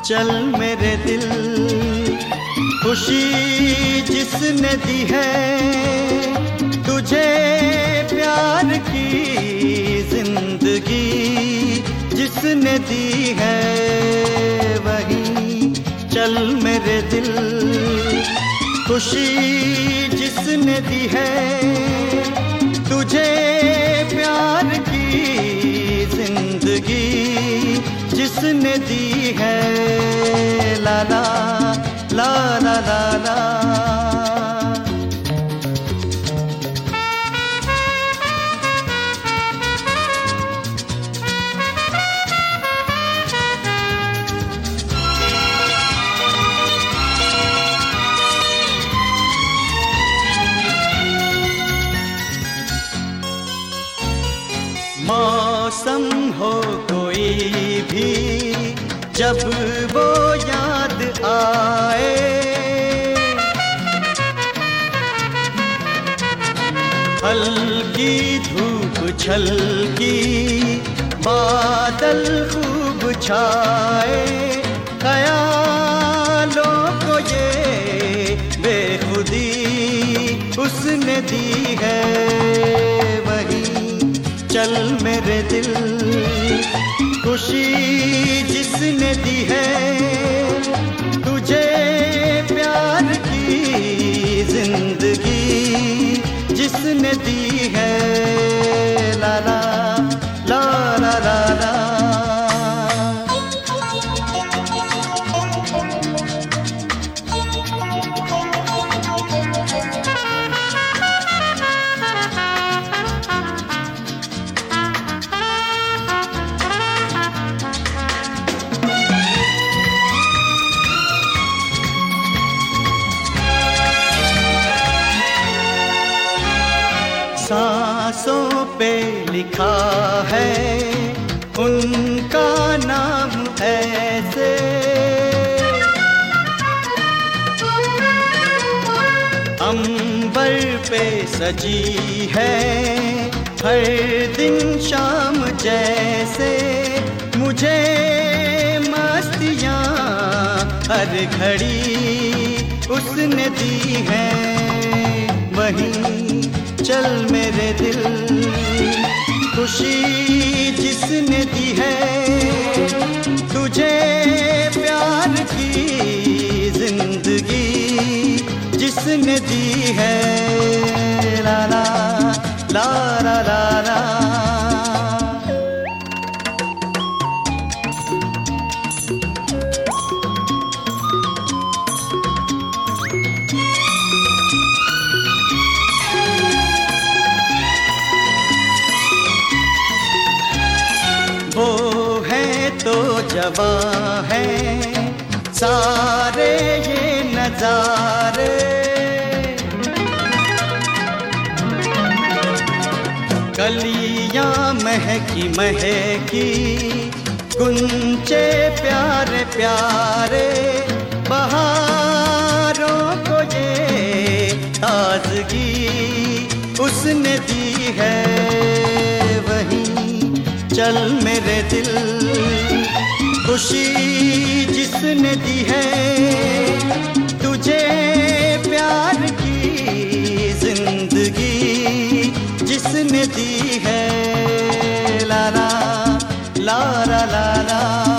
चल मेरे दिल, खुशी जिसने दी है तुझे, प्यार की जिंदगी जिसने दी है, वही चल मेरे दिल, खुशी जिसने दी है तुझे, प्यार की जिंदगी जिसने दी है, ला ला ला ला ला ला। मौसम हो कोई भी जब वो याद आए, हल्की धूप छलकी बादल खूब छाए, ख्यालों को ये बेखुदी उसने दी है, वही चल मेरे दिल, खुशी जिसने दी है तुझे, प्यार की जिंदगी जिसने दी है, ला ला ला ला ला ला। सांसों पे लिखा है उनका नाम ऐसे, अंबर पे सजी है हर दिन शाम जैसे, मुझे मस्तियाँ हर घड़ी उसने दी है, वही चल मेरे दिल, खुशी जिसने दी है तुझे, प्यार की जिंदगी जिसने दी है, ला ला ला ला ला ला। वो है तो जवां है सारे ये नजारे, कलियां महकी महकी गुंचे प्यारे प्यारे, बहारों को ये ताजगी उसने दी है, वही चल मेरे दिल, खुशी जिसने दी है तुझे, प्यार की जिंदगी जिसने दी है, ला ला ला ला ला ला।